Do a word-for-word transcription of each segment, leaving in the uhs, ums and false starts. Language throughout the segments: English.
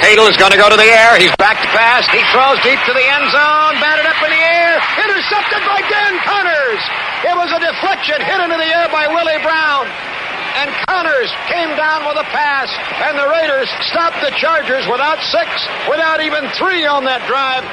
Cadle is going to go to the air. He's back to pass. He throws deep to the end zone. Batted up in the air. Intercepted by Dan Connors. It was a deflection hit into the air by Willie Brown. And Connors came down with a pass. And the Raiders stopped the Chargers without six, without even three on that drive.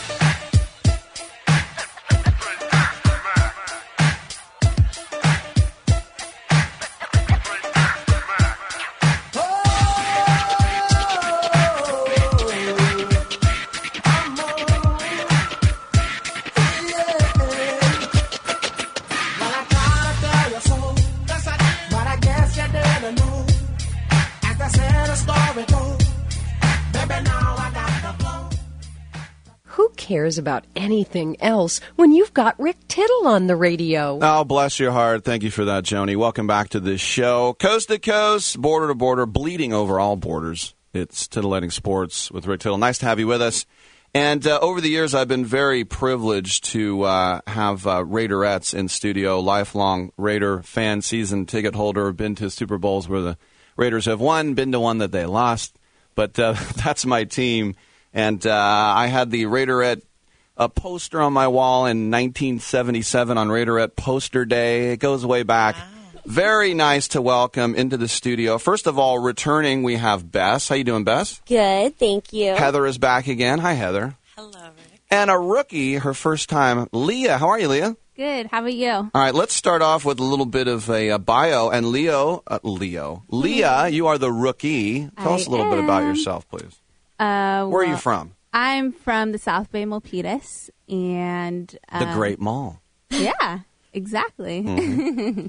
Cares about anything else when you've got Rick Tittle on the radio. Oh, bless your heart. Thank you for that, Joni. Welcome back to this show. Coast to coast, border to border, bleeding over all borders. It's Titillating Sports with Rick Tittle. Nice to have you with us. And uh, over the years, I've been very privileged to uh, have uh, Raiderettes in studio, lifelong Raider fan, season ticket holder, been to Super Bowls where the Raiders have won, been to one that they lost. But uh, that's my team. And uh, I had the Raiderette uh, poster on my wall in nineteen seventy-seven on Raiderette Poster Day. It goes way back. Wow. Very nice to welcome into the studio. First of all, returning, we have Bess. How you doing, Bess? Good, thank you. Heather is back again. Hi, Heather. Hello, Rick. And a rookie, her first time, Leah. How are you, Leah? Good. How about you? All right, let's start off with a little bit of a, a bio. And Leo, uh, Leo, Leah, you are the rookie. Tell I us a little am. bit about yourself, please. Uh, Where well, are you from? I'm from the South Bay Milpitas, and um, the Great Mall. Yeah, exactly. Mm-hmm.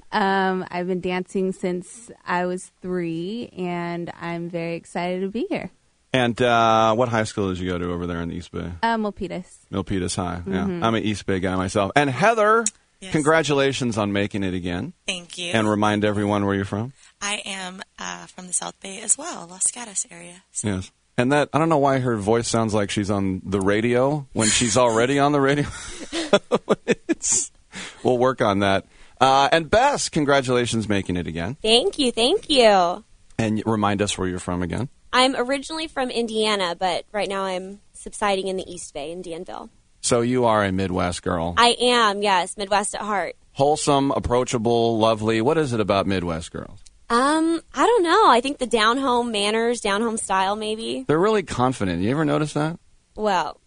um, I've been dancing since I was three, and I'm very excited to be here. And uh, what high school did you go to over there in the East Bay? Uh, Milpitas. Milpitas High. Yeah, mm-hmm. I'm an East Bay guy myself. And Heather, yes. Congratulations on making it again. Thank you. And remind everyone where you're from. I am uh, from the South Bay as well, Los Gatos area. So. Yes. And that, I don't know why her voice sounds like she's on the radio when she's already on the radio. it's, we'll work on that. Uh, and Bess, congratulations making it again. Thank you, thank you. And remind us where you're from again. I'm originally from Indiana, but right now I'm subsiding in the East Bay in Danville. So you are a Midwest girl. I am, yes, Midwest at heart. Wholesome, approachable, lovely. What is it about Midwest girls? Um, I don't know. I think the down-home manners, down-home style, maybe. They're really confident. You ever notice that? Well.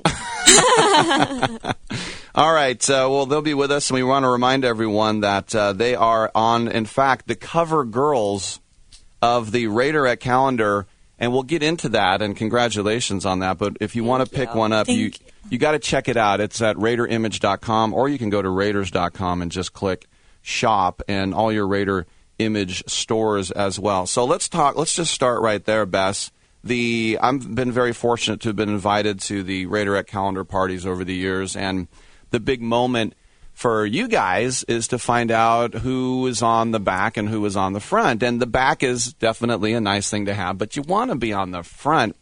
All right. Uh, well, they'll be with us, and we want to remind everyone that uh, they are on, in fact, the cover girls of the Raiderette calendar, and we'll get into that, and congratulations on that. But if you Thank want to you. pick one up, Thank you you, you got to check it out. It's at Raider Image dot com, or you can go to Raiders dot com and just click shop, and all your Raider Image stores as well. So let's talk. Let's just start right there, Bess. The I've been very fortunate to have been invited to the Raiderette calendar parties over the years, and the big moment for you guys is to find out who is on the back and who is on the front. And the back is definitely a nice thing to have, but you want to be on the front.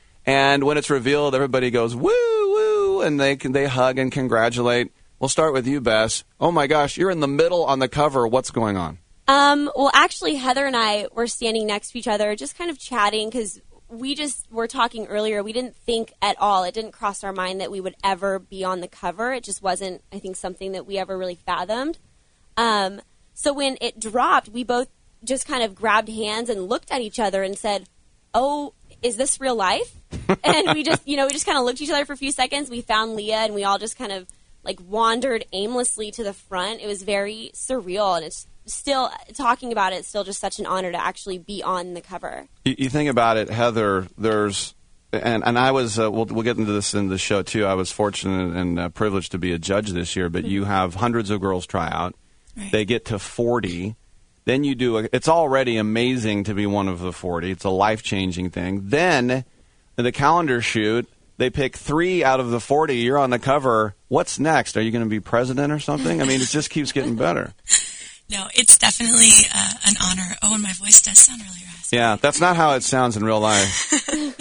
And when it's revealed, everybody goes woo woo, and they can they hug and congratulate. We'll start with you, Bess. Oh my gosh, you're in the middle on the cover. What's going on? Um, well, actually, Heather and I were standing next to each other, just kind of chatting, because we just were talking earlier. We didn't think at all. It didn't cross our mind that we would ever be on the cover. It just wasn't, I think, something that we ever really fathomed. Um, so when it dropped, we both just kind of grabbed hands and looked at each other and said, oh, is this real life? And we just, you know, we just kind of looked at each other for a few seconds. We found Leah, and we all just kind of, like, wandered aimlessly to the front. It was very surreal, and it's still, talking about it, it's still just such an honor to actually be on the cover. You, you think about it, Heather, there's, and, and I was, uh, we'll, we'll get into this in the show too, I was fortunate and uh, privileged to be a judge this year, but mm-hmm. you have hundreds of girls try out. Right. They get to forty. Then you do, a, it's already amazing to be one of the forty. It's a life-changing thing. Then, the calendar shoot, they pick three out of the forty. You're on the cover. What's next? Are you going to be president or something? I mean, it just keeps getting better. No, it's definitely uh, an honor. Oh, and my voice does sound really raspy. Yeah, that's not how it sounds in real life.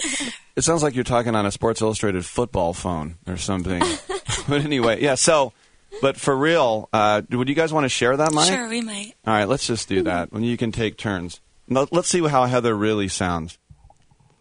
It sounds like you're talking on a Sports Illustrated football phone or something. But anyway, yeah, so, but for real, uh, would you guys want to share that mic? Sure, we might. All right, let's just do that. When you can take turns. Let's see how Heather really sounds.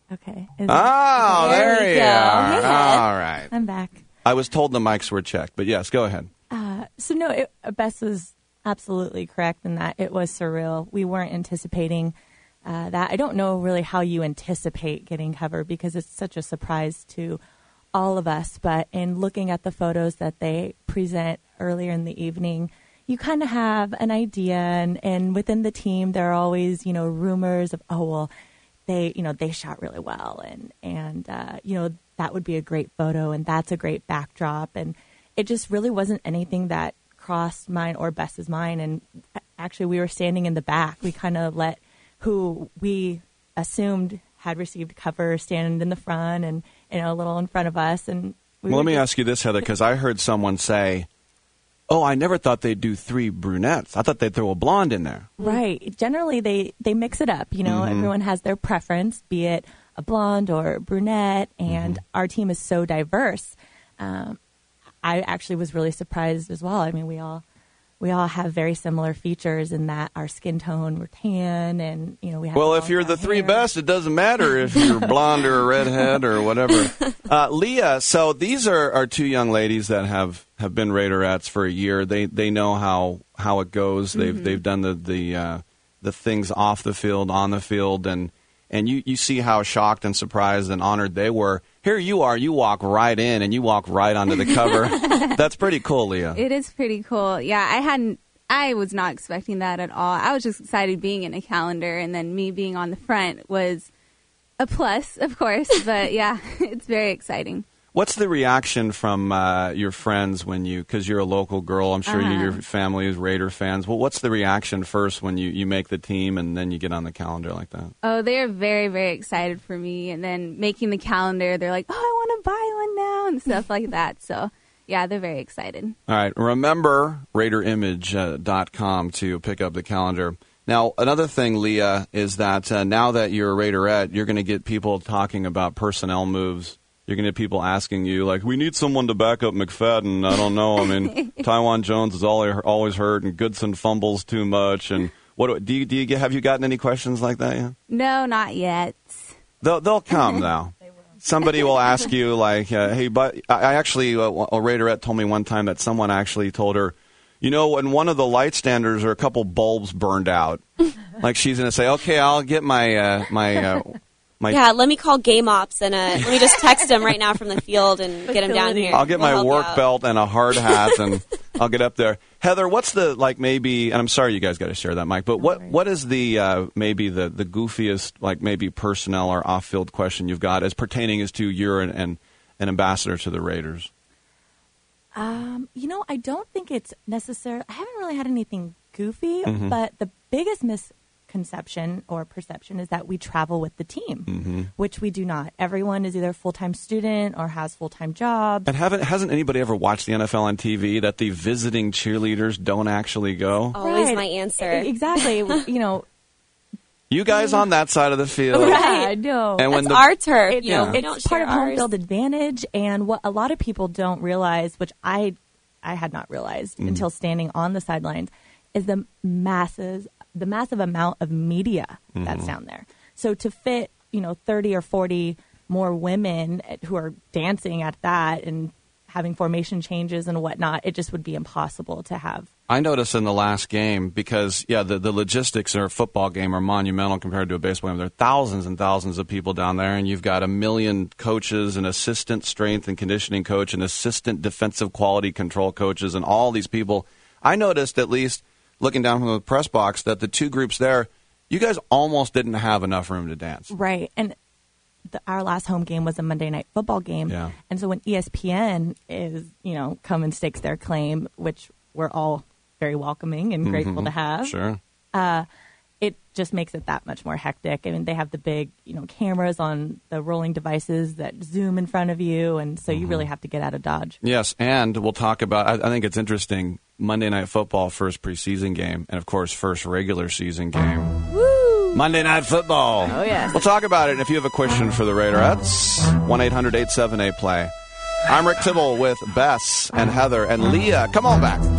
Okay. Is Oh, There there you you go. are. Hey, Heath. All right. I'm back. I was told the mics were checked, but yes, go ahead. Uh, so no, it, Bess was absolutely correct in that it was surreal. We weren't anticipating uh, that. I don't know really how you anticipate getting covered because it's such a surprise to all of us. But in looking at the photos that they present earlier in the evening, you kind of have an idea. And, and within the team, there are always, you know, rumors of, oh, well, they, you know, they shot really well. And, and uh, you know, that would be a great photo. And that's a great backdrop. And it just really wasn't anything that crossed mine or Bess's mind. And actually, we were standing in the back. We kind of let who we assumed had received cover stand in the front and, you know, a little in front of us. And we Well, let me just, ask you this, Heather, because I heard someone say, oh, I never thought they'd do three brunettes. I thought they'd throw a blonde in there. Right. Generally, they, they mix it up. You know, Mm-hmm. everyone has their preference, be it a blonde or a brunette. And Mm-hmm. our team is so diverse. Um, I actually was really surprised as well. I mean, we all we all have very similar features in that our skin tone, we're tan, and you know we have. Well, long if you're the brown three hair. best, it doesn't matter if you're blonde or a redhead or whatever. Uh, Leah, so these are, are two young ladies that have, have been Raiderettes for a year. They they know how, how it goes. They've Mm-hmm. they've done the the uh, the things off the field, on the field, and and you, you see how shocked and surprised and honored they were. Here you are, you walk right in and you walk right onto the cover. That's pretty cool, Leah. It is pretty cool. Yeah, I hadn't. I was not expecting that at all. I was just excited being in a calendar, and then me being on the front was a plus, of course. But yeah, it's very exciting. What's the reaction from uh, your friends when you, because you're a local girl, I'm sure Uh-huh. you, your family is Raider fans. Well, what's the reaction first when you, you make the team and then you get on the calendar like that? Oh, they're very, very excited for me. And then making the calendar, they're like, oh, I want to buy one now and stuff like that. So, yeah, they're very excited. All right. Remember Raider Image dot com to pick up the calendar. Now, another thing, Leah, is that uh, now that you're a Raiderette, you're going to get people talking about personnel moves. You're going to get people asking you, like, we need someone to back up McFadden. I don't know. I mean, Tywan Jones is always always hurt, and Goodson fumbles too much. And what do you, do you get, have you gotten any questions like that yet? No, not yet. They'll they'll come now. Somebody will ask you, like, uh, hey, but I I actually uh, a Raiderette told me one time that someone actually told her, you know, when one of the light standers are a couple bulbs burned out, like she's going to say, okay, I'll get my uh, my. Uh, My, Yeah, let me call Game Ops and uh, let me just text him right now from the field and get him down here. I'll get We'll my help you work out. belt and a hard hat, and I'll get up there. Heather, what's the, like, maybe, and I'm sorry you guys got to share that, Mike, but what what is the, uh, maybe the, the goofiest, like, maybe personnel or off-field question you've got as pertaining as to you're an, an, an ambassador to the Raiders? Um, you know, I don't think it's necessary. I haven't really had anything goofy, Mm-hmm. but the biggest misconception or perception is that we travel with the team, Mm-hmm. which we do not. Everyone is either a full-time student or has full-time jobs. And haven't hasn't anybody ever watched the N F L on T V that the visiting cheerleaders don't actually go? Always Right. my answer. Exactly. You know, You guys on that side of the field. right? No. And when That's the our turf. It- you know, Yeah. we it's don't part share of home ours. field advantage, and what a lot of people don't realize, which I I had not realized Mm-hmm. until standing on the sidelines, is the masses the massive amount of media that's Mm-hmm. down there. So to fit, you know, thirty or forty more women who are dancing at that and having formation changes and whatnot, it just would be impossible to have. I noticed in the last game, because, yeah, the, the logistics in a football game are monumental compared to a baseball game. There are thousands and thousands of people down there, and you've got a million coaches, an assistant strength and conditioning coach, an assistant defensive quality control coaches, and all these people. I noticed, at least looking down from the press box, that the two groups there, you guys almost didn't have enough room to dance. Right. And the, our last home game was a Monday night football game. Yeah. And so when E S P N is, you know, come and stakes their claim, which we're all very welcoming and grateful to have, Sure. it just makes it that much more hectic. I mean, they have the big, you know, cameras on the rolling devices that zoom in front of you. And so you really have to get out of Dodge. Yes, and we'll talk about, I, I think it's interesting, Monday Night Football, first preseason game, and, of course, first regular season game. Woo! Monday Night Football. Oh, yes. We'll talk about it. And if you have a question for the Raiderettes, one eight hundred eight seven eight play. I'm Rick Tibble with Bess and Heather and Leah. Come on back.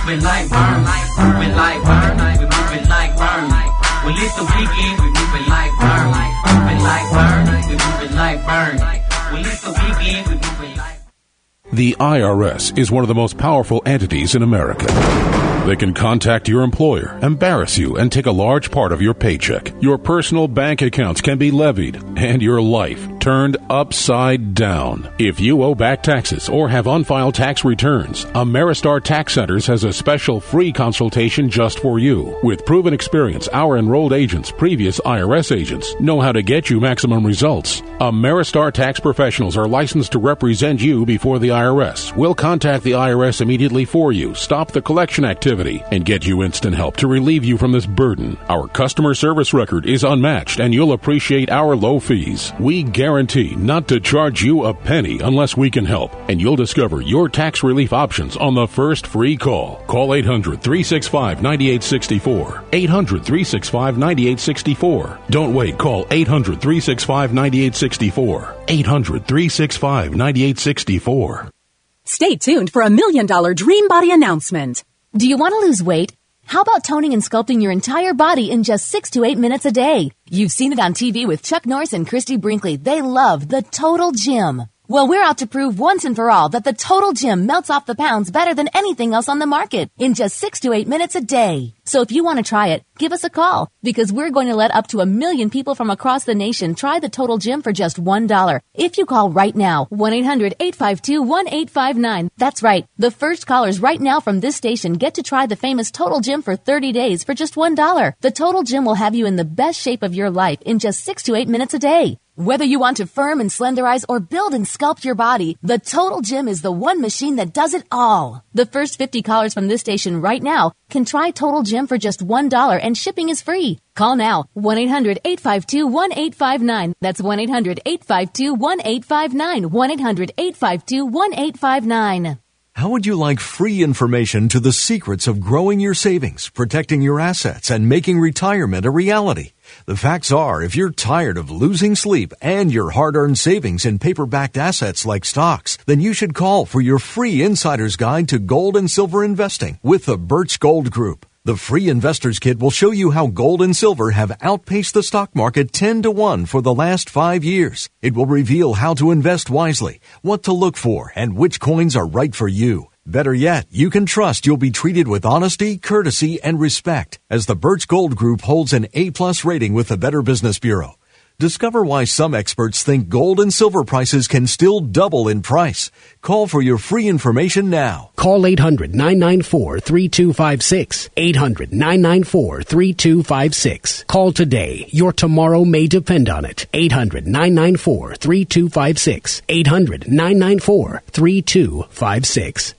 moving like burn, moving like burn, we moving like burn. Well, it's the weekend, we moving like burn, moving like burn, we moving like burn. Well, it's the weekend, we moving like. The I R S is one of the most powerful entities in America. They can contact your employer, embarrass you, and take a large part of your paycheck. Your personal bank accounts can be levied, and your life turned upside down. If you owe back taxes or have unfiled tax returns, Ameristar Tax Centers has a special free consultation just for you. With proven experience, our enrolled agents, previous I R S agents, know how to get you maximum results. Ameristar Tax Professionals are licensed to represent you before the I R S. We'll contact the I R S immediately for you, stop the collection activity, and get you instant help to relieve you from this burden. Our customer service record is unmatched, and you'll appreciate our low fees. We guarantee not to charge you a penny unless we can help, and you'll discover your tax relief options on the first free call. Call eight hundred, three six five, nine eight six four. eight hundred, three six five, nine eight six four. Don't wait. Call eight hundred, three six five, nine eight six four. eight hundred, three six five, nine eight six four. Stay tuned for a million dollar Dream Body announcement. Do you want to lose weight? How about toning and sculpting your entire body in just six to eight minutes a day? You've seen it on T V with Chuck Norris and Christy Brinkley. They love the Total Gym. Well, we're out to prove once and for all that the Total Gym melts off the pounds better than anything else on the market in just six to eight minutes a day. So if you want to try it, give us a call because we're going to let up to a million people from across the nation try the Total Gym for just one dollar. If you call right now, one eight hundred, eight five two, one eight five nine. That's right. The first callers right now from this station get to try the famous Total Gym for thirty days for just one dollar. The Total Gym will have you in the best shape of your life in just six to eight minutes a day. Whether you want to firm and slenderize or build and sculpt your body, the Total Gym is the one machine that does it all. The first fifty callers from this station right now can try Total Gym for just one dollar and shipping is free. Call now, one eight hundred, eight five two, one eight five nine. That's one eight hundred, eight five two, one eight five nine. one eight hundred, eight five two, one eight five nine. How would you like free information to the secrets of growing your savings, protecting your assets, and making retirement a reality? The facts are, if you're tired of losing sleep and your hard-earned savings in paper-backed assets like stocks, then you should call for your free insider's guide to gold and silver investing with the Birch Gold Group. The free Investor's Kit will show you how gold and silver have outpaced the stock market ten to one for the last five years. It will reveal how to invest wisely, what to look for, and which coins are right for you. Better yet, you can trust you'll be treated with honesty, courtesy, and respect, as the Birch Gold Group holds an A-plus rating with the Better Business Bureau. Discover why some experts think gold and silver prices can still double in price. Call for your free information now. Call eight hundred, nine nine four, three two five six. eight hundred, nine nine four, three two five six. Call today. Your tomorrow may depend on it. eight hundred, nine nine four, three two five six. eight hundred, nine nine four, three two five six.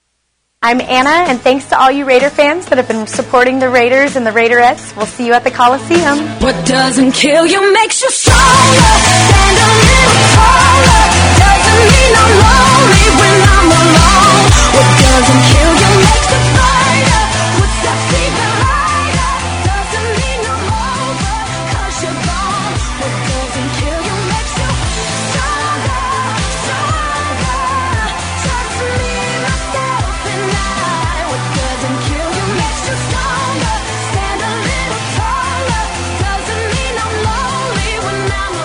I'm Anna, and thanks to all you Raider fans that have been supporting the Raiders and the Raiderettes. We'll see you at the Coliseum. What doesn't kill you makes you stronger. Stand a little taller. Doesn't mean I'm lonely when I'm alone. What doesn't kill you makes you brighter. What's that even lighter? Doesn't mean I'm over, 'cause you're gone. What doesn't kill you makes you stronger, stronger. Just me, myself, and I. What doesn't kill you makes you stronger. Stand a little taller. Doesn't mean I'm lonely when I'm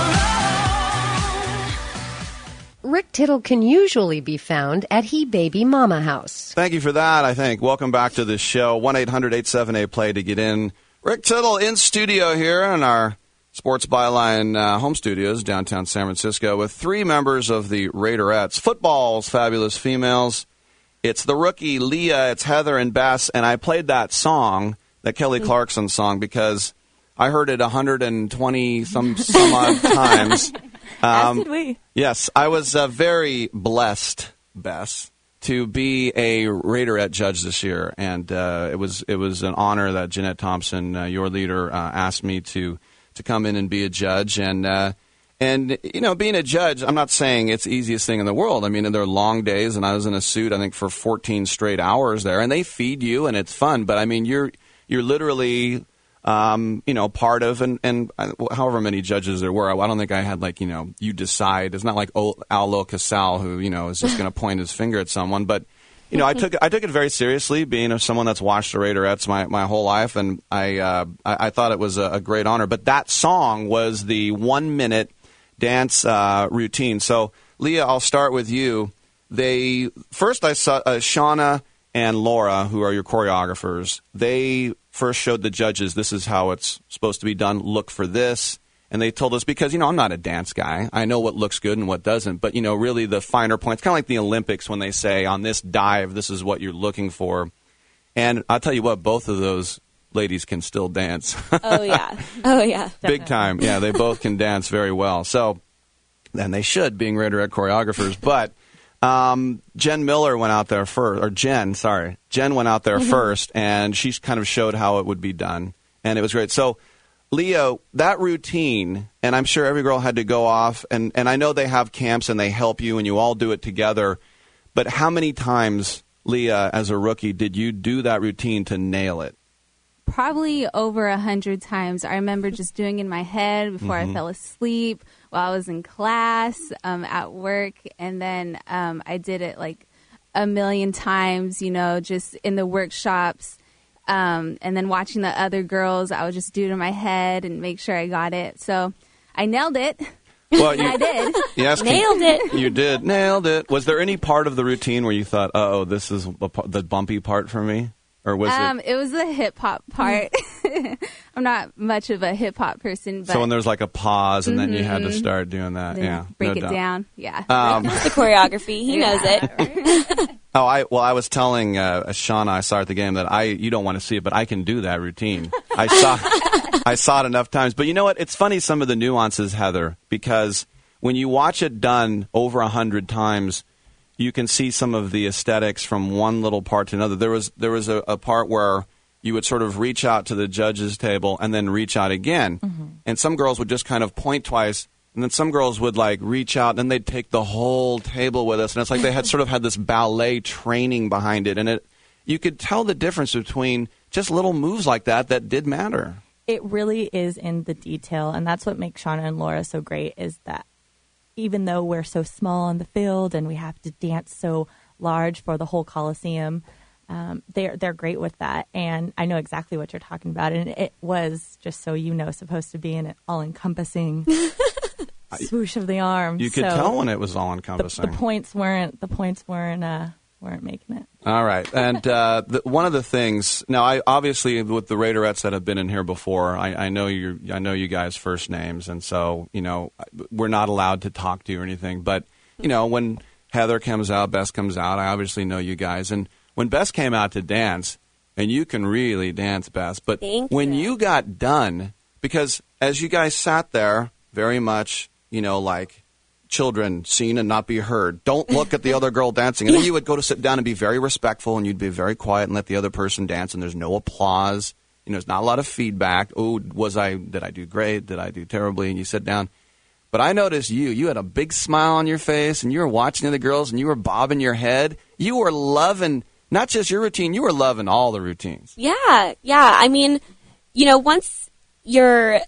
alone. Rick Tittle can usually be found at He Baby Mama House. Thank you for that, I think. Welcome back to the show. one eight hundred, eight seven eight, play to get in. Rick Tittle in studio here in our Sports Byline uh, home studios, downtown San Francisco, with three members of the Raiderettes. Football's fabulous females. It's the rookie, Leah, it's Heather and Bess, and I played that song, that Kelly Clarkson song, because I heard it one hundred twenty some, some odd times. Um, As did we. Yes, I was uh, very blessed, Bess, to be a Raiderette judge this year, and uh, it was it was an honor that Jeanette Thompson, uh, your leader, uh, asked me to to come in and be a judge, and uh, and you know, being a judge, I'm not saying it's the easiest thing in the world. I mean, there are long days, and I was in a suit, I think, for fourteen straight hours there, and they feed you, and it's fun, but I mean, you're you're literally. Um, you know, part of, and, and however many judges there were, I don't think I had, like, you know, you decide. It's not like Al Lo Casal, who, you know, is just going to point his finger at someone. But you know, I took I took it very seriously, being someone that's watched the Raiderettes my, my whole life, and I, uh, I I thought it was a, a great honor. But that song was the one minute dance uh, routine. So, Leah, I'll start with you. They first I saw uh, Shauna and Laura, who are your choreographers. They first showed the judges this is how it's supposed to be done. Look for this. And they told us, because, you know, I'm not a dance guy. I know what looks good and what doesn't. But, you know, really the finer points, kind of like the Olympics when they say on this dive, this is what you're looking for. And I'll tell you what, both of those ladies can still dance. Oh, yeah. Oh, yeah. Big time. Yeah, they both can dance very well. So, and they should, being Raiderette choreographers. But um, Jen Miller went out there first, or Jen, sorry. Jen went out there Mm-hmm. first, and she kind of showed how it would be done. And it was great. So, Leo, that routine, and I'm sure every girl had to go off, and, and I know they have camps and they help you and you all do it together, but how many times, Leah, as a rookie, did you do that routine to nail it? Probably over a hundred times. I remember just doing it in my head before Mhm. I fell asleep, while I was in class, um, at work, and then um, I did it like a million times, you know, just in the workshops. Um, and then watching the other girls, I would just do it in my head and make sure I got it. So I nailed it. Well, you, I did. Yes, Nailed it. You did. Nailed it. Was there any part of the routine where you thought, uh-oh, this is the p- the bumpy part for me? Or was Um, it... it was the hip hop part. I'm not much of a hip hop person, but So when there's like a pause and then you had to Mhm. start doing that, then yeah. break no it doubt. down. Yeah. Um, the choreography. He knows it. Oh, I well, I was telling uh, Shauna, I saw at the game that I you don't want to see it, but I can do that routine. I saw I saw it enough times. But you know what? It's funny, some of the nuances, Heather, because when you watch it done over a hundred times, you can see some of the aesthetics from one little part to another. There was there was a, a part where you would sort of reach out to the judges' table and then reach out again, Mm-hmm. and some girls would just kind of point twice. And then some girls would, like, reach out, and then they'd take the whole table with us. And it's like they had sort of had this ballet training behind it. And it, you could tell the difference between just little moves like that that did matter. It really is in the detail, and that's what makes Shauna and Laura so great, is that even though we're so small on the field and we have to dance so large for the whole Coliseum, um, they're they're great with that. And I know exactly what you're talking about. And it was, just so you know, supposed to be an all-encompassing swoosh of the arm. You could So tell when it was the, all-encompassing. the points weren't the points weren't uh, weren't making it. All right. And uh, the, one of the things now, I obviously with the Raiderettes that have been in here before, I, I know you. I know you guys' first names, and so you know we're not allowed to talk to you or anything. But you know when Heather comes out, Bess comes out, I obviously know you guys. And when Bess came out to dance, and you can really dance, Bess, but Thank when you. you got done, because as you guys sat there, very much, you know, like children seen and not be heard. Don't look at the other girl dancing. And then you would go to sit down and be very respectful, and you'd be very quiet and let the other person dance, and there's no applause. You know, there's not a lot of feedback. Oh, was I, did I do great? Did I do terribly? And you sit down. But I noticed you, you had a big smile on your face, and you were watching the other girls, and you were bobbing your head. You were loving, not just your routine, you were loving all the routines. Yeah, yeah. I mean, you know, once your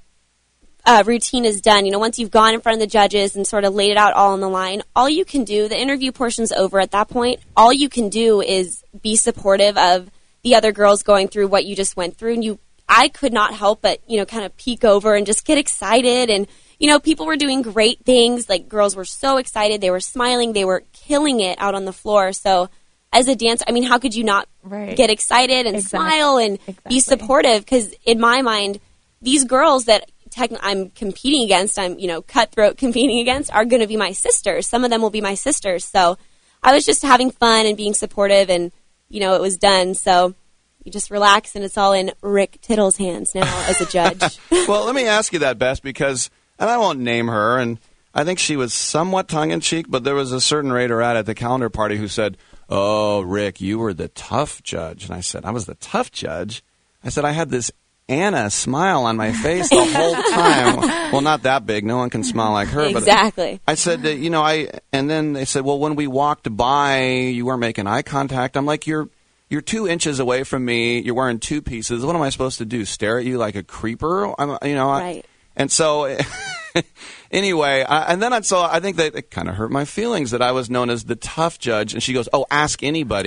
uh, routine is done, you know, once you've gone in front of the judges and sort of laid it out all on the line, all you can do, the interview portion's over at that point, all you can do is be supportive of the other girls going through what you just went through. And you, I could not help but, you know, kind of peek over and just get excited. And, you know, people were doing great things. Like, girls were so excited. They were smiling. They were killing it out on the floor. So as a dancer, I mean, how could you not Right. get excited and Exact- smile and be supportive? Because in my mind, these girls that techn- I'm competing against, I'm, you know, cutthroat competing against, are going to be my sisters. Some of them will be my sisters. So I was just having fun and being supportive, and, you know, it was done. So you just relax, and it's all in Rick Tittle's hands now as a judge. Well, let me ask you that, Bess, because, and I won't name her, and I think she was somewhat tongue-in-cheek, but there was a certain Raiderette at the calendar party who said, "Oh, Rick, you were the tough judge." And I said, "I was the tough judge?" I said, "I had this Anna smile on my face the whole time." Well, not that big. No one can smile like her. Exactly. But I said, that, you know, I, and then they said, well, when we walked by, you weren't making eye contact. I'm like, you're, you're two inches away from me. You're wearing two pieces. What am I supposed to do? Stare at you like a creeper? I'm, you know, I- Right. and so, anyway, I, and then I saw, I think that it kind of hurt my feelings that I was known as the tough judge. And she goes, "Oh, ask anybody.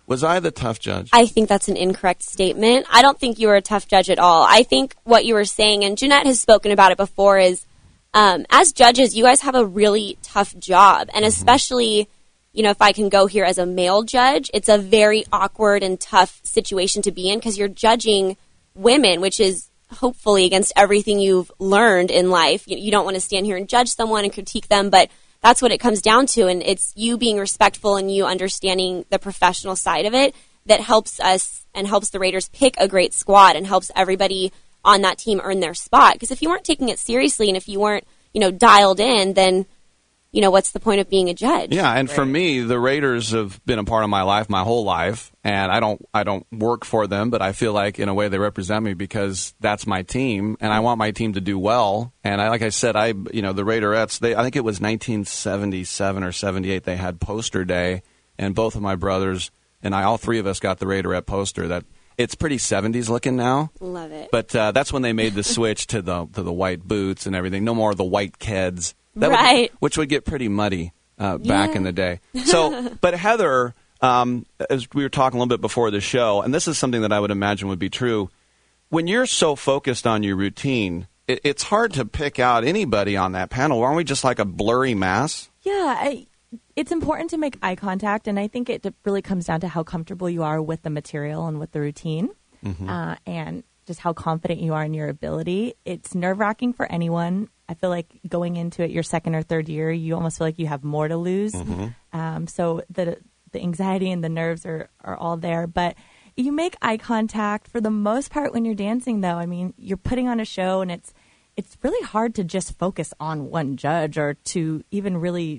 Was I the tough judge? I think that's an incorrect statement. I don't think you were a tough judge at all. I think what you were saying, and Jeanette has spoken about it before, is um, as judges, you guys have a really tough job. And especially, you know, if I can go here as a male judge, it's a very awkward and tough situation to be in because you're judging women, which is hopefully against everything you've learned in life. You, you don't want to stand here and judge someone and critique them, but that's what it comes down to. And it's you being respectful and you understanding the professional side of it that helps us and helps the Raiders pick a great squad and helps everybody on that team earn their spot. Because if you weren't taking it seriously and if you weren't, you know, dialed in, then, you know, what's the point of being a judge? Yeah, and for me, the Raiders have been a part of my life my whole life, and I don't I don't work for them, but I feel like in a way they represent me because that's my team, and I want my team to do well. And I, like I said, I you know the Raiderettes, they I think it was nineteen seventy-seven or seventy-eight they had poster day, and both of my brothers and I, all three of us, got the Raiderette poster. That it's pretty seventies looking now. Love it. But uh, that's when they made the switch to the to the white boots and everything. No more of the white Keds. That right. Would, which would get pretty muddy uh, back Yeah. in the day. So, but Heather, um, as we were talking a little bit before the show, and this is something that I would imagine would be true, when you're so focused on your routine, it, it's hard to pick out anybody on that panel. Aren't we just like a blurry mass? Yeah, I, it's important to make eye contact, and I think it really comes down to how comfortable you are with the material and with the routine, Mhm. uh, and just how confident you are in your ability. It's nerve-wracking for anyone. I feel like going into it your second or third year, you almost feel like you have more to lose. Mhm. Um, so the the anxiety and the nerves are, are all there. But you make eye contact for the most part when you're dancing, though. I mean, you're putting on a show, and it's it's really hard to just focus on one judge or to even really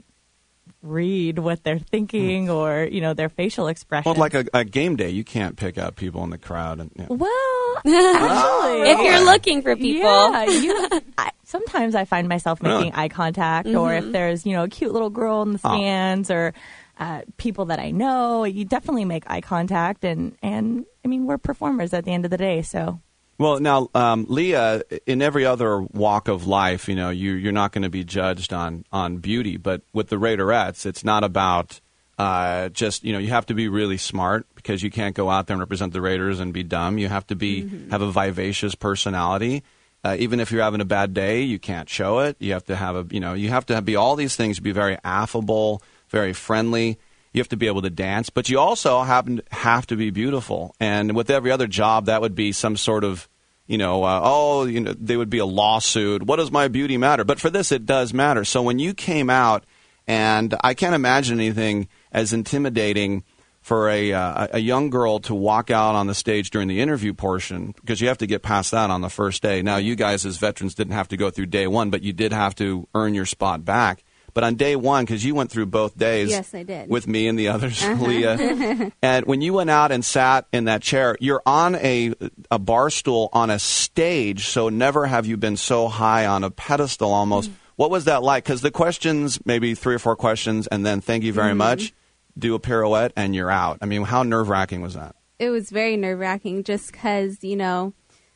read what they're thinking or, you know, their facial expression. Well, like a, a game day, you can't pick out people in the crowd. And, yeah. Well, actually, If you're looking for people. yeah, you, I, sometimes I find myself making Really? eye contact, or if Mhm. there's, you know, a cute little girl in the Oh. stands, or uh, people that I know, you definitely make eye contact, and and I mean, we're performers at the end of the day, so. Well, now, um, Leah, in every other walk of life, you know, you, you're not going to be judged on, on beauty. But with the Raiderettes, it's not about uh, just, you know, you have to be really smart because you can't go out there and represent the Raiders and be dumb. You have to be have a vivacious personality. Uh, even if you're having a bad day, you can't show it. You have to have a, you know, you have to be all these things, be very affable, very friendly. You have to be able to dance, but you also happen have to be beautiful. And with every other job, that would be some sort of, you know, uh, oh, you know, there would be a lawsuit. What does my beauty matter? But for this, it does matter. So when you came out, and I can't imagine anything as intimidating for a uh, a young girl to walk out on the stage during the interview portion, because you have to get past that on the first day. Now, you guys as veterans didn't have to go through day one, but you did have to earn your spot back. But on day one, because you went through both days Yes, I did. with me and the others, Uh-huh. Leah, and when you went out and sat in that chair, you're on a a bar stool on a stage, so never have you been so high on a pedestal almost. Mm. What was that like? Because the questions, maybe three or four questions, and then thank you very Mhm. much, do a pirouette, and you're out. I mean, how nerve-wracking was that? It was very nerve wracking just because, you know,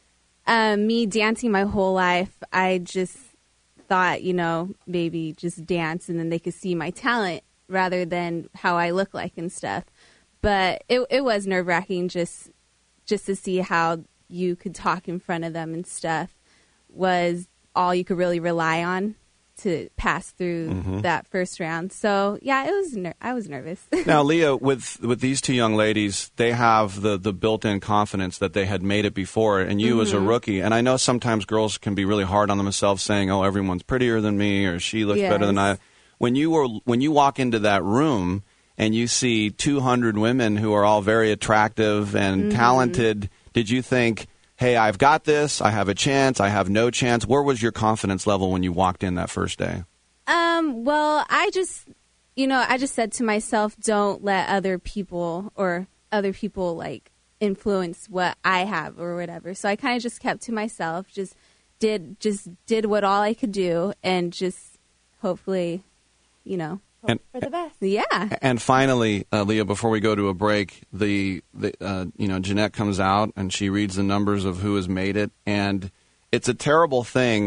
um, me dancing my whole life, I just thought, you know, maybe just dance and then they could see my talent rather than how I look like and stuff. But it it was nerve wracking just just to see how you could talk in front of them and stuff was all you could really rely on to pass through Mhm. that first round. So yeah, it was ner- I was nervous. Now, Leah, with with these two young ladies, they have the, the built-in confidence that they had made it before, and you as a Mhm. rookie. And I know sometimes girls can be really hard on themselves, saying, "Oh, everyone's prettier than me," or "She looks better than I." Yes. When you were when you walk into that room and you see two hundred women who are all very attractive and Mhm. talented, did you think, "Hey, I've got this. I have a chance. I have no chance"? Where was your confidence level when you walked in that first day? Um, well, I just, you know, I just said to myself, don't let other people or other people like influence what I have or whatever. So I kind of just kept to myself, just did, just did what all I could do and just hopefully, you know, And- for the best. Yeah. And finally, uh, Leah, before we go to a break, the, the uh, you know Jeanette comes out and she reads the numbers of who has made it, and it's a terrible thing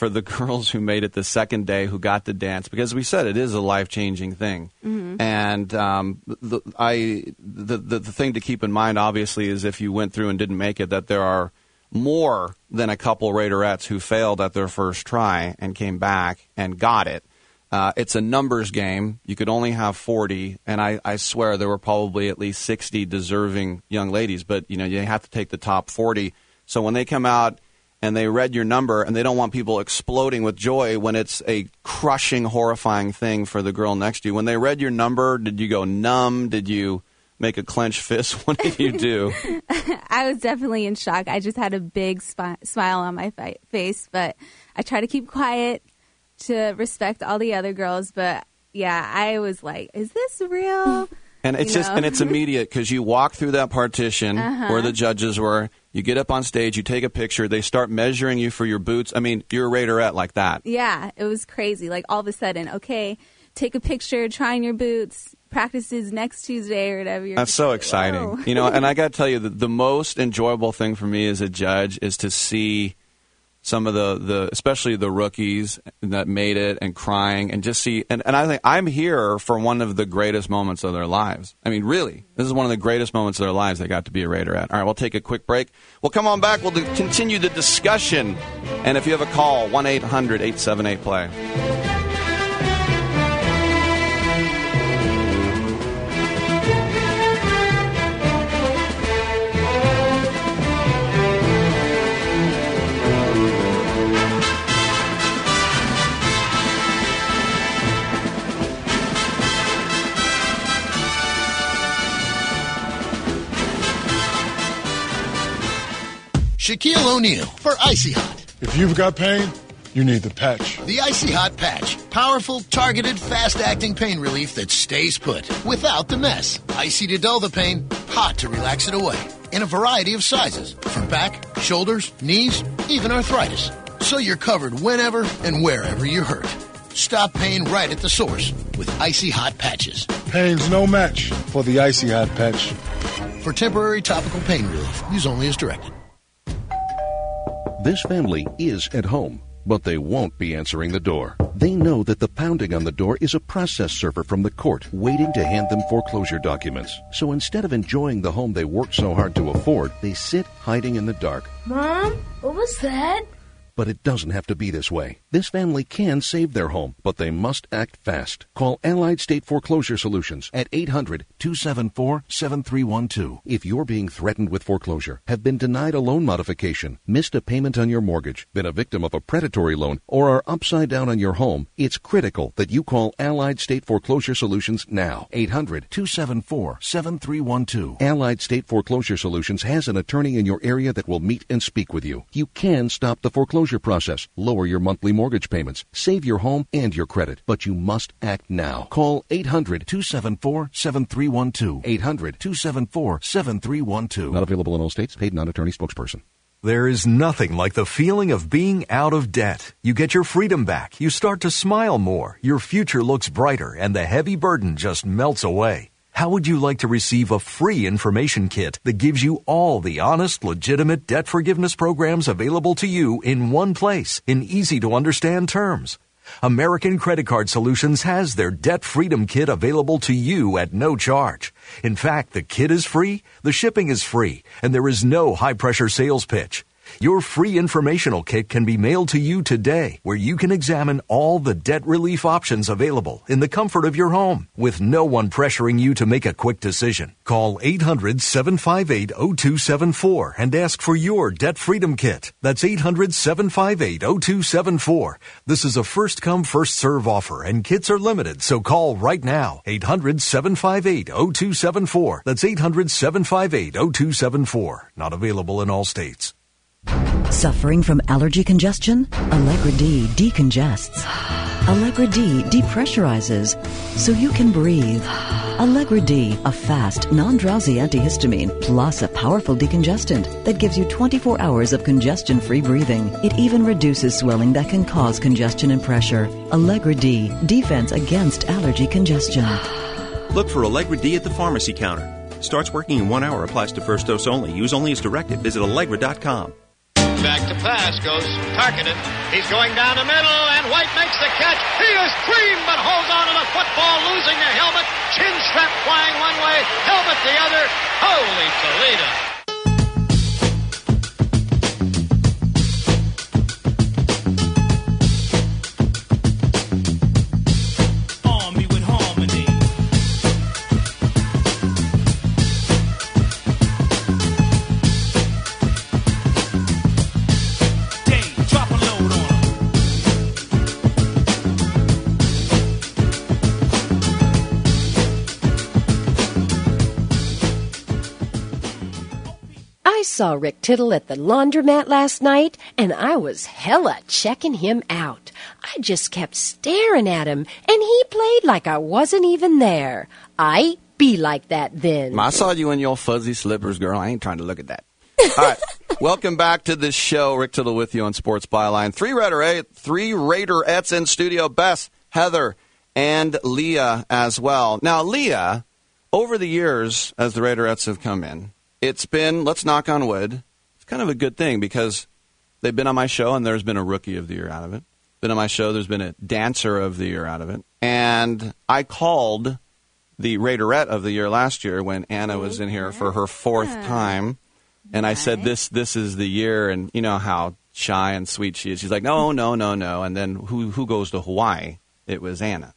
for the girls who made it the second day who got to dance, because we said it is a life-changing thing. Mm-hmm. And um, the, I, the, the, the thing to keep in mind, obviously, is if you went through and didn't make it, that there are more than a couple Raiderettes who failed at their first try and came back and got it. Uh, it's a numbers game. You could only have forty, and I, I swear there were probably at least sixty deserving young ladies, but you know you have to take the top forty. So when they come out and they read your number, and they don't want people exploding with joy when it's a crushing, horrifying thing for the girl next to you. When they read your number, did you go numb? Did you make a clenched fist? What did you do? I was definitely in shock. I just had a big spi- smile on my fi- face, but I try to keep quiet to respect all the other girls. But yeah, I was like, is this real? And it's You just know? and it's immediate, because you walk through that partition Uh-huh. where the judges were. You get up on stage, you take a picture. They start measuring you for your boots. I mean, you're a Raiderette like that. Yeah, it was crazy. Like all of a sudden, okay, take a picture, try on your boots, practices next Tuesday or whatever. You're That's just so like, exciting. whoa. You know, and I got to tell you, the, the most enjoyable thing for me as a judge is to see some of the, the especially the rookies that made it and crying, and just see, and, and I think I'm here for one of the greatest moments of their lives. I mean, really, this is one of the greatest moments of their lives. They got to be a Raiderette. All right, we'll take a quick break. We'll come on back. We'll do, continue the discussion. And if you have a call, one eight hundred eight seven eight play. Shaquille O'Neal for Icy Hot. If you've got pain, you need the patch. The Icy Hot Patch. Powerful, targeted, fast-acting pain relief that stays put without the mess. Icy to dull the pain, hot to relax it away. In a variety of sizes. For back, shoulders, knees, even arthritis. So you're covered whenever and wherever you're hurt. Stop pain right at the source with Icy Hot Patches. Pain's no match for the Icy Hot Patch. For temporary topical pain relief, use only as directed. This family is at home, but they won't be answering the door. They know that the pounding on the door is a process server from the court waiting to hand them foreclosure documents. So instead of enjoying the home they worked so hard to afford, they sit hiding in the dark. Mom, what was that? But it doesn't have to be this way. This family can save their home, but they must act fast. Call Allied State Foreclosure Solutions at eight hundred two seven four seven three one two. If you're being threatened with foreclosure, have been denied a loan modification, missed a payment on your mortgage, been a victim of a predatory loan, or are upside down on your home, it's critical that you call Allied State Foreclosure Solutions now. eight hundred two seven four seven three one two. Allied State Foreclosure Solutions has an attorney in your area that will meet and speak with you. You can stop the foreclosure process, lower your monthly mortgage payments, save your home and your credit, but you must act now. Call eight hundred two seven four seven three one two. eight hundred two seven four seven three one two. Not available in all states. Paid non-attorney spokesperson. There is nothing like the feeling of being out of debt. You get your freedom back. You start to smile more. Your future looks brighter, and the heavy burden just melts away. How would you like to receive a free information kit that gives you all the honest, legitimate debt forgiveness programs available to you in one place, in easy-to-understand terms? American Credit Card Solutions has their Debt Freedom Kit available to you at no charge. In fact, the kit is free, the shipping is free, and there is no high-pressure sales pitch. Your free informational kit can be mailed to you today, where you can examine all the debt relief options available in the comfort of your home, with no one pressuring you to make a quick decision. Call eight hundred seven five eight oh two seven four and ask for your Debt Freedom Kit. That's eight hundred seven five eight oh two seven four. This is a first-come, first-serve offer, and kits are limited, so call right now. eight hundred seven five eight oh two seven four. That's eight hundred seven five eight oh two seven four. Not available in all states. Suffering from allergy congestion? Allegra D decongests. Allegra D depressurizes so you can breathe. Allegra D, a fast, non-drowsy antihistamine, plus a powerful decongestant that gives you twenty-four hours of congestion-free breathing. It even reduces swelling that can cause congestion and pressure. Allegra D, defense against allergy congestion. Look for Allegra D at the pharmacy counter. Starts working in one hour. Applies to first dose only. Use only as directed. Visit Allegra dot com. Back to pass goes Tarkenton. He's going down the middle, and White makes the catch. He is creamed, but holds on to the football, losing the helmet. Chin strap flying one way, helmet the other. Holy Toledo. I saw Rick Tittle at the laundromat last night, and I was hella checking him out. I just kept staring at him, and he played like I wasn't even there. I be like that then. I saw you in your fuzzy slippers, girl. I ain't trying to look at that. All right. Welcome back to the show. Rick Tittle with you on Sports Byline. Three Raider, three Raiderettes in studio. Bess, Heather, and Leah as well. Now, Leah, over the years, as the Raiderettes have come in, it's been, let's knock on wood, it's kind of a good thing because they've been on my show and there's been a Rookie of the Year out of it. Been on my show, there's been a Dancer of the Year out of it. And I called the Raiderette of the Year last year when Anna was in here for her fourth time. And I said, this this is the year. And you know how shy and sweet she is. She's like, no, no, no, no. And then who who goes to Hawaii? It was Anna.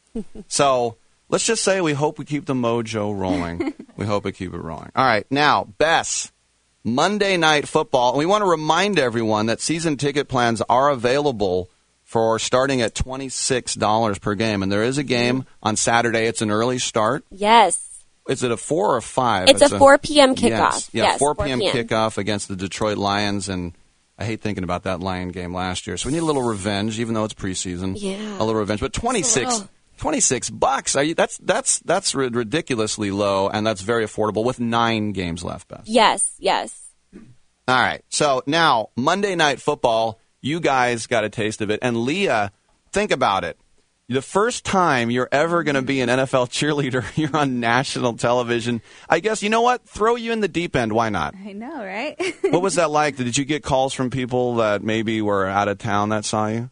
So let's just say we hope we keep the mojo rolling. We hope we keep it rolling. All right. Now, Bess, Monday Night Football. And we want to remind everyone that season ticket plans are available for starting at twenty-six dollars per game. And there is a game on Saturday. It's an early start. Yes. Is it a four or a five? It's, it's a four p.m. kickoff. Yes. Yeah, yes, four p.m. kickoff against the Detroit Lions. And I hate thinking about that Lion game last year. So we need a little revenge, even though it's preseason. Yeah. A little revenge. But twenty-six twenty-six bucks. Are you, that's that's that's ridiculously low, and that's very affordable with nine games left, Beth. Yes, yes. All right. So now, Monday Night Football, you guys got a taste of it. And Leah, think about it. The first time you're ever going to be an N F L cheerleader, you're on national television. I guess, you know what? Throw you in the deep end. Why not? I know, right? What was that like? Did you get calls from people that maybe were out of town that saw you?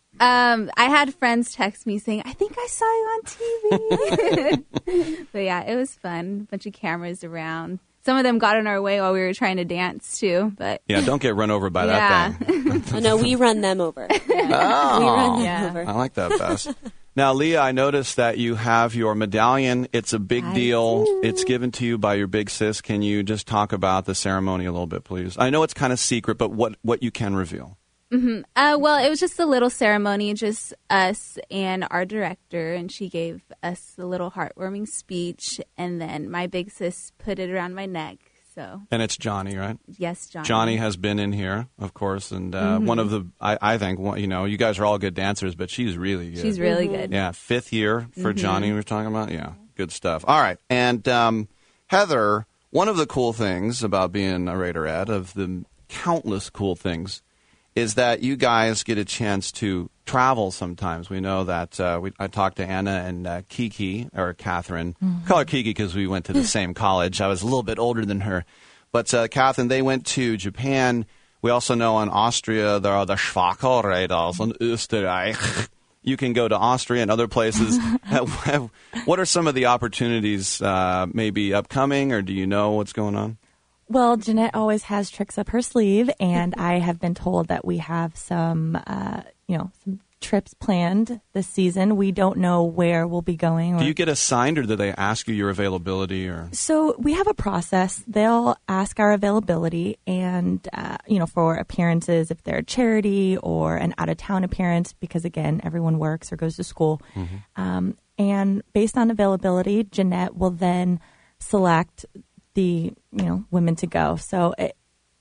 Um, I had friends text me saying, I think I saw you on T V. But yeah, it was fun. A bunch of cameras around. Some of them got in our way while we were trying to dance, too. But yeah, don't get run over by yeah. that thing. Oh, no, we run them over. Oh, we run them yeah. over. I like that, Bess. Now, Leah, I noticed that you have your medallion. It's a big I deal. do. It's given to you by your big sis. Can you just talk about the ceremony a little bit, please? I know it's kind of secret, but what, what you can reveal. Mm-hmm. Uh, well, it was just a little ceremony, just us and our director, and she gave us a little heartwarming speech, and then my big sis put it around my neck. So, and it's Johnny, right? Yes, Johnny. Johnny has been in here, of course, and uh, Mm-hmm. one of the, I, I think, one, you know, you guys are all good dancers, but she's really good. She's really good. Yeah, fifth year for Mhm. Johnny we were talking about. Yeah, good stuff. All right, and um, Heather, one of the cool things about being a Raiderette, of the countless cool things, is that you guys get a chance to travel sometimes. We know that uh, we, I talked to Anna and uh, Kiki, or Catherine. Mm-hmm. Call her Kiki because we went to the same college. I was a little bit older than her. But uh, Catherine, they went to Japan. We also know in Austria there are the Schwakelräder in Österreich. You can go to Austria and other places. What are some of the opportunities uh, maybe upcoming, or do you know what's going on? Well, Jeanette always has tricks up her sleeve, and I have been told that we have some, uh, you know, some trips planned this season. We don't know where we'll be going. Or... Do you get assigned, or do they ask you your availability? Or So we have a process. They'll ask our availability, and uh, you know, for appearances, if they're a charity or an out-of-town appearance, because again, everyone works or goes to school. Mm-hmm. Um, and based on availability, Jeanette will then select the you know women to go. So it,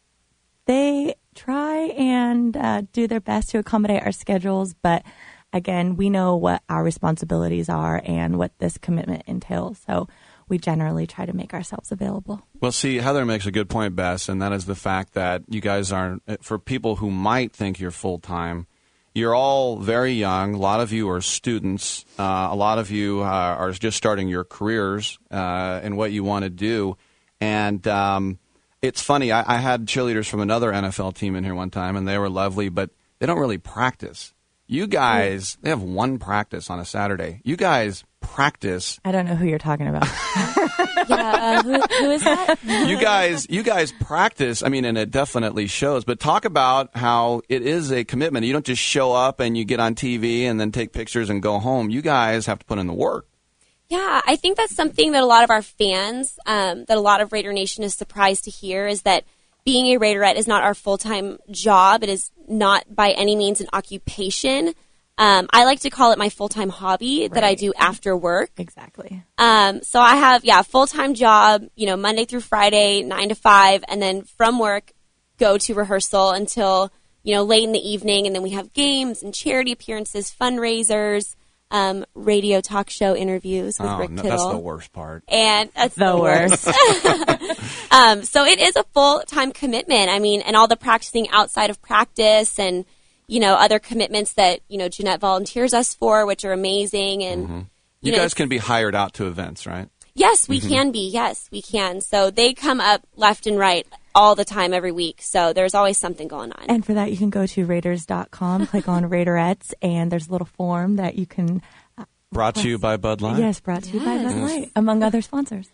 they try and uh, do their best to accommodate our schedules, but again, we know what our responsibilities are and what this commitment entails. So we generally try to make ourselves available. Well, see, Heather makes a good point, Bess, and that is the fact that you guys aren't, for people who might think you're full-time, you're all very young. A lot of you are students. Uh, a lot of you uh, are just starting your careers uh, in what you want to do. And um, it's funny. I, I had cheerleaders from another N F L team in here one time, and they were lovely, but they don't really practice. You guys, they have one practice on a Saturday. You guys practice. I don't know who you're talking about. Yeah, who, who is that? You guys, you guys practice. I mean, and it definitely shows. But talk about how it is a commitment. You don't just show up and you get on T V and then take pictures and go home. You guys have to put in the work. Yeah, I think that's something that a lot of our fans, um, that a lot of Raider Nation is surprised to hear, is that being a Raiderette is not our full-time job. It is not by any means an occupation. Um, I like to call it my full-time hobby right. that I do after work. Exactly. Um, so I have, yeah, full-time job, you know, Monday through Friday, nine to five, and then from work, go to rehearsal until, you know, late in the evening, and then we have games and charity appearances, fundraisers, um, radio talk show interviews with oh, Rick no, Tittle. That's the worst part. And that's the, the worst. worst. um, so it is a full-time commitment. I mean, and all the practicing outside of practice and, you know, other commitments that, you know, Jeanette volunteers us for, which are amazing. And mm-hmm. you, you know, guys can be hired out to events, right? Yes, we mm-hmm. can be. Yes, we can. So they come up left and right all the time every week. So there's always something going on. And for that, you can go to Raiders dot com, click on Raiderettes, and there's a little form that you can... Uh, brought to you by Bud Light? Yes, brought to yes. you by Bud Light, among other sponsors.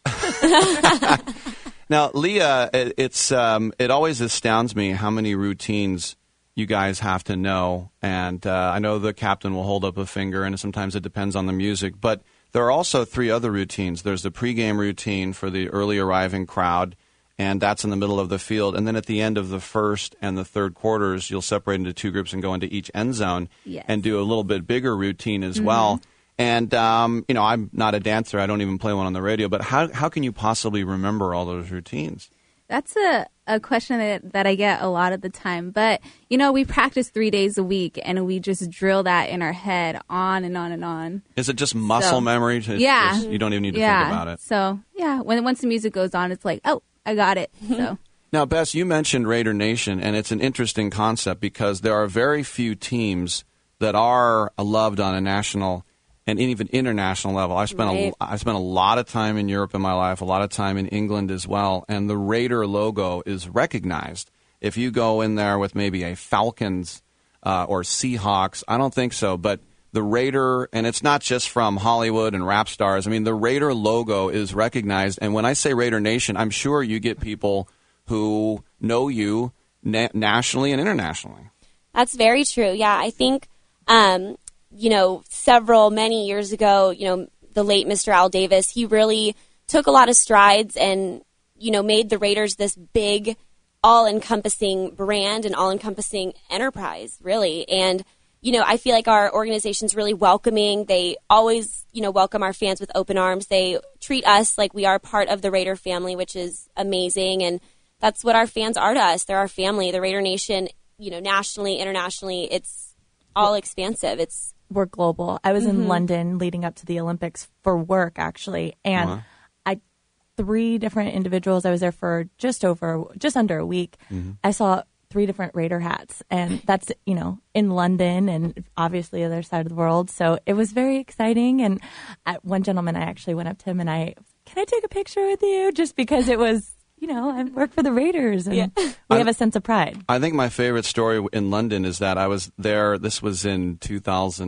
Now, Leah, it, it's um, it always astounds me how many routines you guys have to know. And uh, I know the captain will hold up a finger, and sometimes it depends on the music. But there are also three other routines. There's the pregame routine for the early arriving crowd, and that's in the middle of the field. And then at the end of the first and the third quarters, you'll separate into two groups and go into each end zone Yes. and do a little bit bigger routine as Mm-hmm. well. And, um, you know, I'm not a dancer. I don't even play one on the radio. But how how can you possibly remember all those routines? That's a, a question that, that I get a lot of the time. But, you know, we practice three days a week, and we just drill that in our head on and on and on. Is it just muscle So, memory? To yeah. just- you don't even need to yeah. think about it. So, yeah, when once the music goes on, it's like, oh, I got it. So. Now, Bess, you mentioned Raider Nation, and it's an interesting concept because there are very few teams that are loved on a national and even international level. I spent Right. a I spent a lot of time in Europe in my life, a lot of time in England as well, and the Raider logo is recognized. If you go in there with maybe a Falcons uh, or Seahawks, I don't think so, but the Raider, and it's not just from Hollywood and rap stars. I mean, the Raider logo is recognized, and when I say Raider Nation, I'm sure you get people who know you na- nationally and internationally. That's very true. Yeah, I think, um, you know, several, many years ago, you know, the late Mister Al Davis, he really took a lot of strides and, you know, made the Raiders this big, all-encompassing brand and all-encompassing enterprise, really. And, you know, I feel like our organization's really welcoming. They always, you know, welcome our fans with open arms. They treat us like we are part of the Raider family, which is amazing. And that's what our fans are to us. They're our family. The Raider Nation, you know, nationally, internationally, it's all expansive. It's We're global. I was Mm-hmm. in London leading up to the Olympics for work, actually, and Wow. I three different individuals. I was there for just over, just under a week. Mm-hmm. I saw three different Raider hats, and that's, you know, in London and obviously the other side of the world. So it was very exciting. And I, one gentleman, I actually went up to him and I, can I take a picture with you? Just because it was, you know, I work for the Raiders and Yeah. we have a sense of pride. I think my favorite story in London is that I was there. This was in two thousand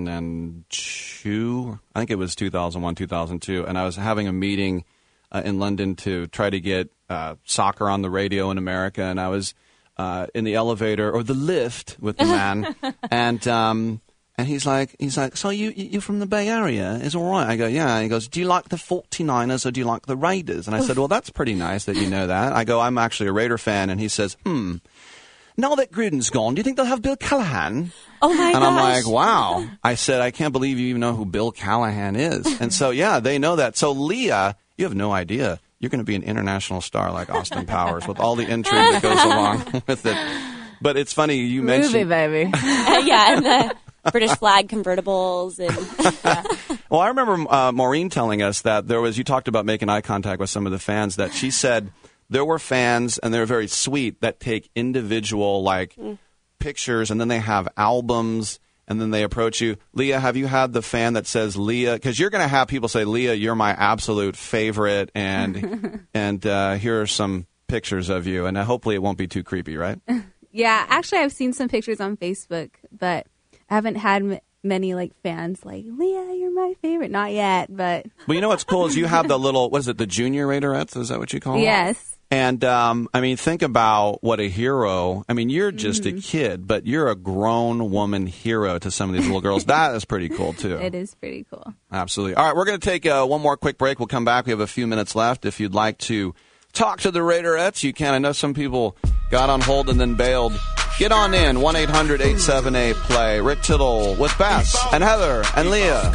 two. I think it was two thousand one, two thousand two. And I was having a meeting uh, in London to try to get uh, soccer on the radio in America. And I was uh, in the elevator or the lift with the man. and um, and he's like, he's like, so you, you're from the Bay Area? Is all right? I go, yeah. And he goes, do you like the forty-niners or do you like the Raiders? And I said, well, that's pretty nice that you know that. I go, I'm actually a Raider fan. And he says, hmm, now that Gruden's gone, do you think they'll have Bill Callahan? oh my And gosh. I'm like, wow. I said, I can't believe you even know who Bill Callahan is. And so, yeah, they know that. So, Leah, you have no idea. You're going to be an international star like Austin Powers with all the intrigue that goes along with it. But it's funny, you Movie, mentioned... baby. yeah, and the British flag convertibles and Well, I remember uh, Maureen telling us that there was, you talked about making eye contact with some of the fans, that she said there were fans, and they're very sweet, that take individual, like, Mm. pictures, and then they have albums, and then they approach you. Leah, have you had the fan that says, Leah, because you're going to have people say, Leah, you're my absolute favorite, and and uh, here are some pictures of you, and uh, hopefully it won't be too creepy, right? Yeah, actually, I've seen some pictures on Facebook, but I haven't had m- many like fans like, Leah, you're my favorite. Not yet, but Well, you know what's cool is you have the little, what is it, the junior Raiderettes? Is that what you call them? yes. And, um, I mean, think about what a hero. I mean, you're just Mm-hmm. a kid, but you're a grown woman hero to some of these little girls. That is pretty cool, too. It is pretty cool. Absolutely. All right, we're going to take uh, one more quick break. We'll come back. We have a few minutes left. If you'd like to talk to the Raiderettes, you can. I know some people got on hold and then bailed. Get on in, one eight hundred eight seven eight play. Rick Tittle with Bess and Heather and Leah.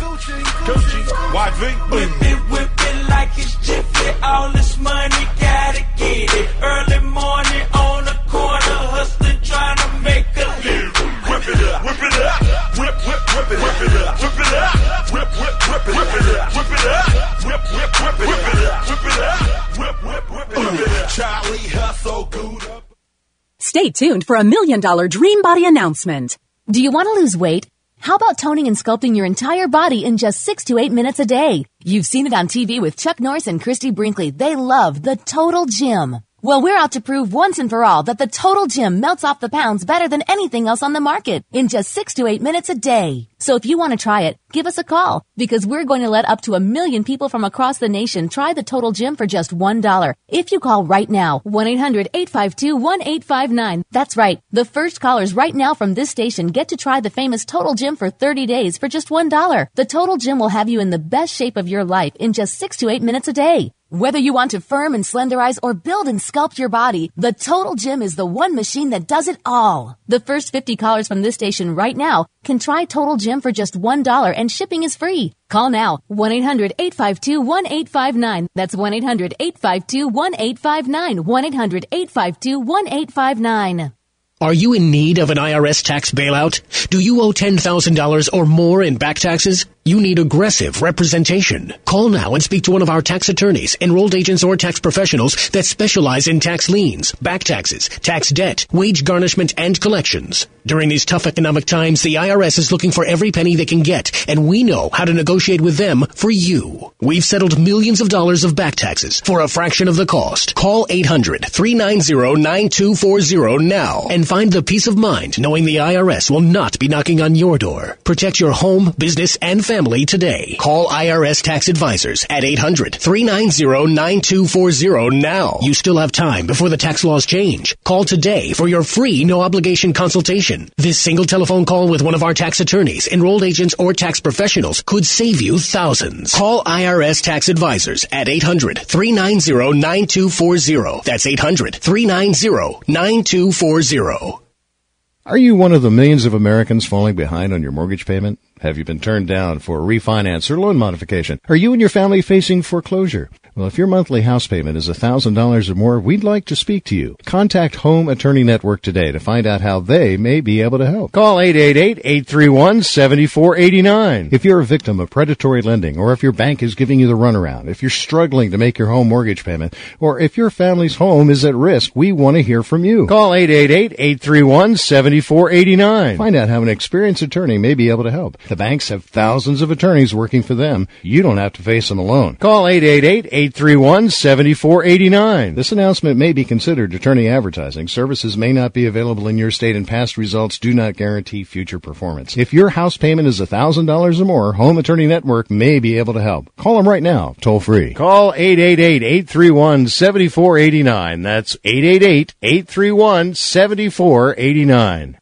Y V. Whip it, whip it like it's jiffy. All this money, gotta get it. Early morning on the corner, hustling, trying to make a living. Whip it up, whip it up. Whip, whip, whip it, whip it up. Whip it up. Whip, whip, whip it, whip it up. Whip it up. Whip, whip, whip it, whip it up. Whip it up. Whip, whip, whip it, whip it up. Charlie hustle, good up. Stay tuned for a million dollar Dream Body announcement. Do you want to lose weight? How about toning and sculpting your entire body in just six to eight minutes a day? You've seen it on T V with Chuck Norris and Christy Brinkley. They love the Total Gym. Well, we're out to prove once and for all that the Total Gym melts off the pounds better than anything else on the market in just six to eight minutes a day. So if you want to try it, give us a call because we're going to let up to a million people from across the nation try the Total Gym for just one dollar. If you call right now, one eight hundred eight five two one eight five nine. That's right. The first callers right now from this station get to try the famous Total Gym for thirty days for just one dollar. The Total Gym will have you in the best shape of your life in just six to eight minutes a day. Whether you want to firm and slenderize or build and sculpt your body, the Total Gym is the one machine that does it all. The first fifty callers from this station right now can try Total Gym for just one dollar and shipping is free. Call now, one eight hundred eight five two one eight five nine. That's one eight hundred eight five two one eight five nine. one eight hundred eight five two one eight five nine. Are you in need of an I R S tax bailout? Do you owe ten thousand dollars or more in back taxes? You need aggressive representation. Call now and speak to one of our tax attorneys, enrolled agents, or tax professionals that specialize in tax liens, back taxes, tax debt, wage garnishment, and collections. During these tough economic times, the I R S is looking for every penny they can get, and we know how to negotiate with them for you. We've settled millions of dollars of back taxes for a fraction of the cost. Call eight hundred three nine zero nine two four zero now and find the peace of mind knowing the I R S will not be knocking on your door. Protect your home, business, and family today. Call I R S Tax Advisors at eight hundred three nine zero nine two four zero now. You still have time before the tax laws change. Call today for your free no-obligation consultation. This single telephone call with one of our tax attorneys, enrolled agents, or tax professionals could save you thousands. Call I R S Tax Advisors at eight hundred three nine zero nine two four zero. That's eight hundred three nine zero nine two four zero. Are you one of the millions of Americans falling behind on your mortgage payment? Have you been turned down for a refinance or loan modification? Are you and your family facing foreclosure? Well, if your monthly house payment is one thousand dollars or more, we'd like to speak to you. Contact Home Attorney Network today to find out how they may be able to help. Call eight eight eight, eight three one, seven four eight nine. If you're a victim of predatory lending, or if your bank is giving you the runaround, if you're struggling to make your home mortgage payment, or if your family's home is at risk, we want to hear from you. Call eight eight eight, eight three one, seven four eight nine. Find out how an experienced attorney may be able to help. The banks have thousands of attorneys working for them. You don't have to face them alone. Call eight eight eight, eight three one, seven four eight nine. This announcement may be considered attorney advertising. Services may not be available in your state, and past results do not guarantee future performance. If your house payment is one thousand dollars or more, Home Attorney Network may be able to help. Call them right now, toll free. Call eight eight eight, eight three one, seven four eight nine. That's eight eight eight, eight three one, seven four eight nine.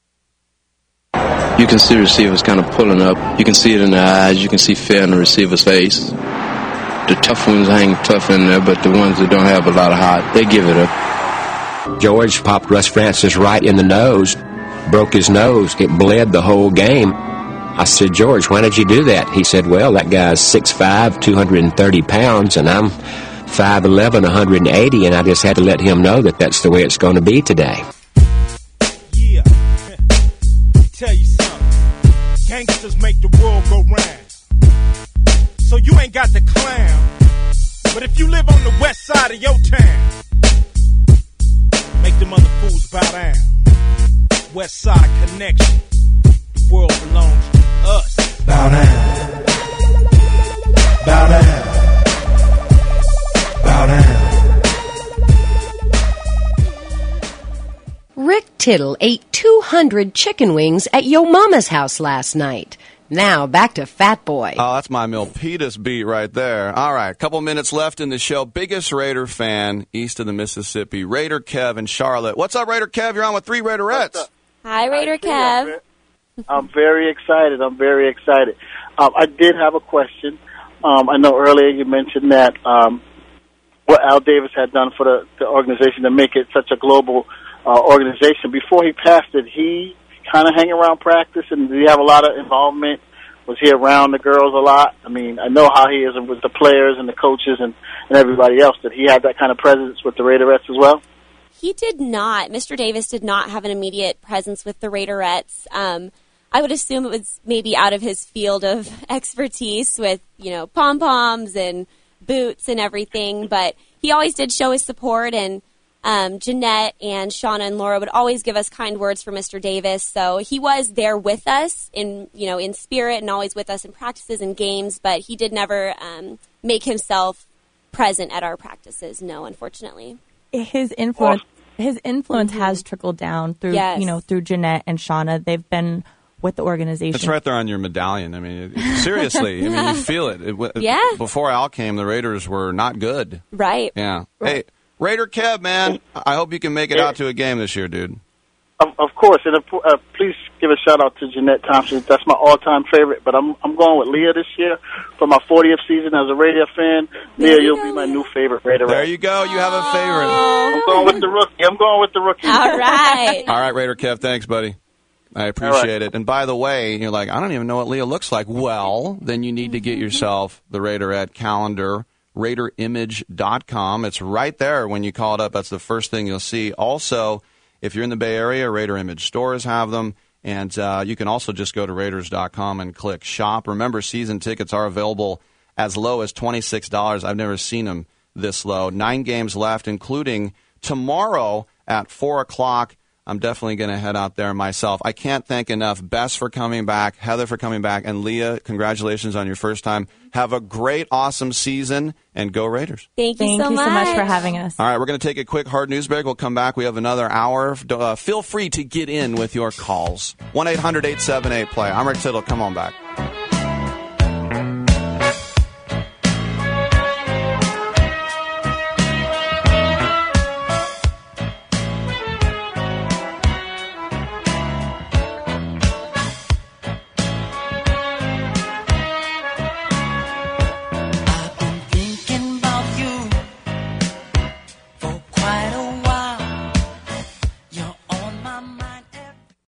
You can see receivers kind of pulling up. You can see it in their eyes. You can see fear in the receiver's face. The tough ones hang tough in there, but the ones that don't have a lot of heart, they give it up. George popped Russ Francis right in the nose, broke his nose. It bled the whole game. I said, George, why did you do that? He said, well, that guy's six five, two hundred thirty pounds, and I'm five eleven, one hundred eighty, and I just had to let him know that that's the way it's going to be today. Yeah, tell you something. Gangsters make the world go round. So you ain't got the clown. But if you live on the west side of your town, make them other fools bow down. West Side Connection. The world belongs to us. Bow down. Bow down. Bow down. Rick Tittle ate two hundred chicken wings at Yo Mama's house last night. Now, back to Fat Boy. Oh, that's my Milpitas beat right there. All right, a couple minutes left in the show. Biggest Raider fan east of the Mississippi, Raider Kev in Charlotte. What's up, Raider Kev? You're on with three Raiderettes. Hi, Raider Kev. I'm very excited. I'm very excited. Um, I did have a question. Um, I know earlier you mentioned that um, what Al Davis had done for the, the organization to make it such a global uh, organization. Before he passed it, he kind of hang around practice, and did he have a lot of involvement? Was he around the girls a lot? I mean, I know how he is with the players and the coaches and, and everybody else. Did he have that kind of presence with the Raiderettes as well? He did not. Mister Davis did not have an immediate presence with the Raiderettes. Um, I would assume it was maybe out of his field of expertise with, you know, pom-poms and boots and everything, but he always did show his support, and Um, Jeanette and Shauna and Laura would always give us kind words for Mister Davis. So he was there with us in, you know, in spirit and always with us in practices and games, but he did never um, make himself present at our practices. No, unfortunately. His influence, his influence mm-hmm. has trickled down through, yes. you know, through Jeanette and Shauna. They've been with the organization. It's right there on your medallion. I mean, it, seriously, I mean, you feel it. it yeah. Before Al came, the Raiders were not good. Right. Yeah. Right. Hey, Raider Kev, man, I hope you can make it out to a game this year, dude. Of, of course, and uh, uh, please give a shout out to Jeanette Thompson. That's my all-time favorite. But I'm I'm going with Leah this year for my fortieth season as a Raider fan. Leah, you you'll go. be my new favorite Raider. There you go. You have a favorite. I'm going with the rookie. I'm going with the rookie. All right. All right, Raider Kev. Thanks, buddy. I appreciate right. it. And by the way, you're like, I don't even know what Leah looks like. Well, then you need to get yourself the Raiderette calendar. Raider Image dot com. It's right there when you call it up. That's the first thing you'll see. Also, if you're in the Bay Area, Raider Image stores have them. And uh, you can also just go to Raiders dot com and click shop. Remember, season tickets are available as low as twenty-six dollars. I've never seen them this low. Nine games left, including tomorrow at four o'clock. I'm definitely going to head out there myself. I can't thank enough Bess for coming back, Heather for coming back, and Leah, congratulations on your first time. Have a great, awesome season, and go Raiders. Thank you, Thank so, you much. so much for having us. All right, we're going to take a quick hard news break. We'll come back. We have another hour. Uh, feel free to get in with your calls. one eight hundred eight seven eight play. I'm Rick Tittle. Come on back.